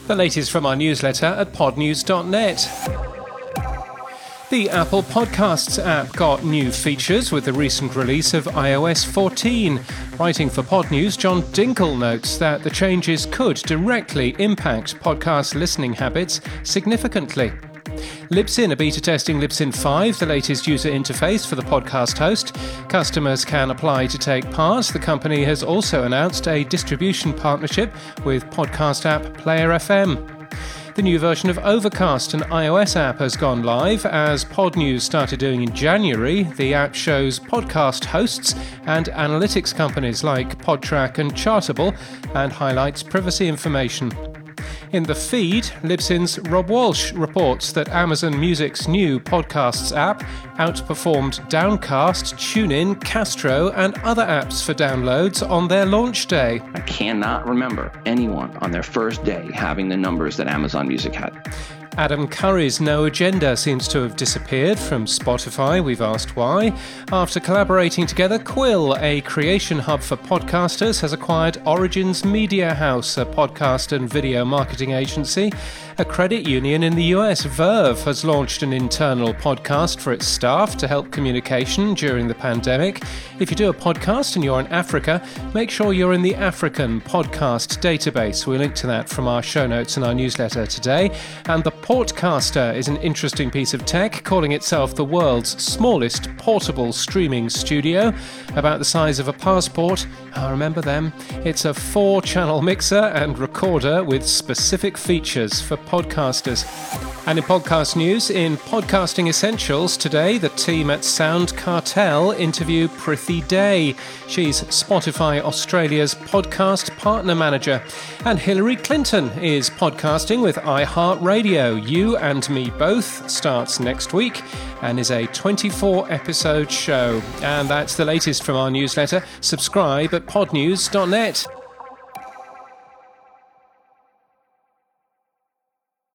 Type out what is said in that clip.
The latest from our newsletter at podnews.net. The Apple Podcasts app got new features with the recent release of iOS 14. Writing for Pod News, John Dinkel notes that the changes could directly impact podcast listening habits significantly. Libsyn are beta testing Libsyn 5, the latest user interface for the podcast host. Customers can apply to take part. The company has also announced a distribution partnership with podcast app Player FM. The new version of Overcast, an iOS app, has gone live. As Pod News started doing in January, the app shows podcast hosts and analytics companies like Podtrac and Chartable and highlights privacy information. In the feed, Libsyn's Rob Walsh reports that Amazon Music's new Podcasts app outperformed Downcast, TuneIn, Castro, and other apps for downloads on their launch day. I cannot remember anyone on their first day having the numbers that Amazon Music had. Adam Curry's No Agenda seems to have disappeared from Spotify. We've asked why. After collaborating together, Quill, a creation hub for podcasters, has acquired Origins Media House, a podcast and video marketing agency. A credit union in the US, Verve, has launched an internal podcast for its staff to help communication during the pandemic. If you do a podcast and you're in Africa, make sure you're in the African podcast database. We'll link to that from our show notes in our newsletter today. And the Portcaster is an interesting piece of tech, calling itself the world's smallest portable streaming studio, about the size of a passport. I remember them. It's a 4-channel mixer and recorder with specific features for podcasters. And in podcast news, in Podcasting Essentials today, the team at Sound Cartel interview Prithi Day. She's Spotify Australia's podcast partner manager. And Hillary Clinton is podcasting with iHeartRadio. You and Me Both starts next week and is a 24-episode show. And that's the latest from our newsletter. Subscribe at podnews.net.